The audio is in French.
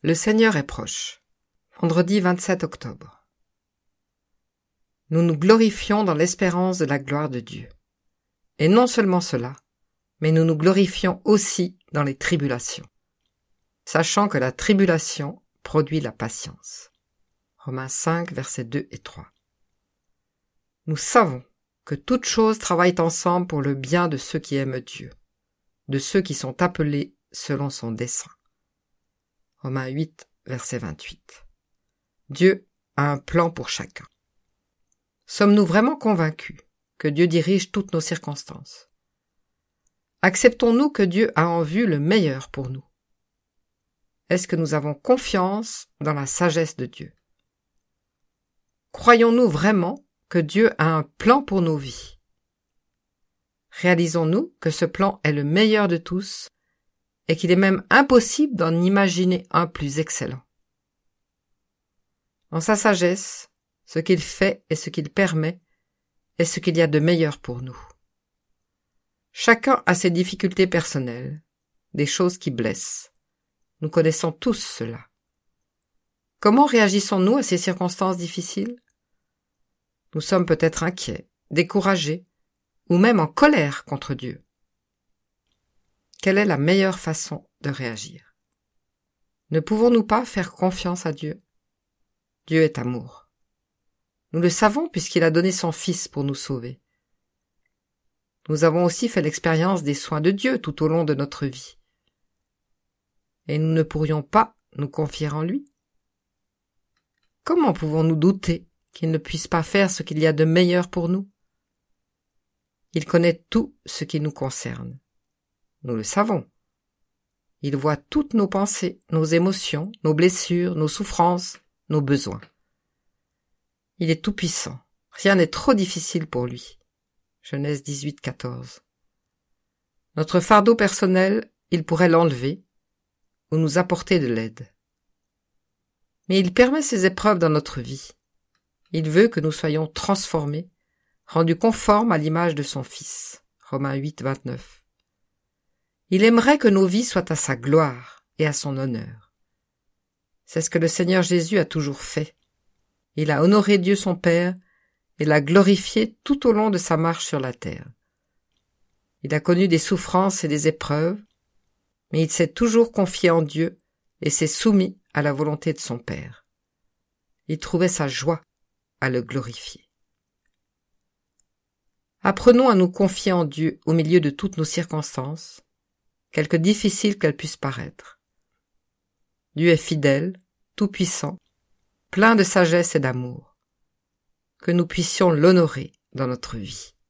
Le Seigneur est proche. Vendredi 27 octobre. Nous nous glorifions dans l'espérance de la gloire de Dieu. Et non seulement cela, mais nous nous glorifions aussi dans les tribulations, sachant que la tribulation produit la patience. Romains 5, versets 2 et 3. Nous savons que toutes choses travaillent ensemble pour le bien de ceux qui aiment Dieu, de ceux qui sont appelés selon son dessein. Romains 8, verset 28. Dieu a un plan pour chacun. Sommes-nous vraiment convaincus que Dieu dirige toutes nos circonstances? Acceptons-nous que Dieu a en vue le meilleur pour nous? Est-ce que nous avons confiance dans la sagesse de Dieu? Croyons-nous vraiment que Dieu a un plan pour nos vies? Réalisons-nous que ce plan est le meilleur de tous et qu'il est même impossible d'en imaginer un plus excellent. En sa sagesse, ce qu'il fait et ce qu'il permet est ce qu'il y a de meilleur pour nous. Chacun a ses difficultés personnelles, des choses qui blessent. Nous connaissons tous cela. Comment réagissons-nous à ces circonstances difficiles? Nous sommes peut-être inquiets, découragés, ou même en colère contre Dieu. Quelle est la meilleure façon de réagir? Ne pouvons-nous pas faire confiance à Dieu? Dieu est amour. Nous le savons puisqu'il a donné son Fils pour nous sauver. Nous avons aussi fait l'expérience des soins de Dieu tout au long de notre vie. Et nous ne pourrions pas nous confier en lui? Comment pouvons-nous douter qu'il ne puisse pas faire ce qu'il y a de meilleur pour nous? Il connaît tout ce qui nous concerne. Nous le savons. Il voit toutes nos pensées, nos émotions, nos blessures, nos souffrances, nos besoins. Il est tout-puissant. Rien n'est trop difficile pour lui. Genèse 18, 14. Notre fardeau personnel, il pourrait l'enlever ou nous apporter de l'aide. Mais il permet ces épreuves dans notre vie. Il veut que nous soyons transformés, rendus conformes à l'image de son Fils. Romains 8, 29. Il aimerait que nos vies soient à sa gloire et à son honneur. C'est ce que le Seigneur Jésus a toujours fait. Il a honoré Dieu son Père et l'a glorifié tout au long de sa marche sur la terre. Il a connu des souffrances et des épreuves, mais il s'est toujours confié en Dieu et s'est soumis à la volonté de son Père. Il trouvait sa joie à le glorifier. Apprenons à nous confier en Dieu au milieu de toutes nos circonstances, quelque difficiles qu'elles puissent paraître. Dieu est fidèle, tout-puissant, plein de sagesse et d'amour. Que nous puissions l'honorer dans notre vie.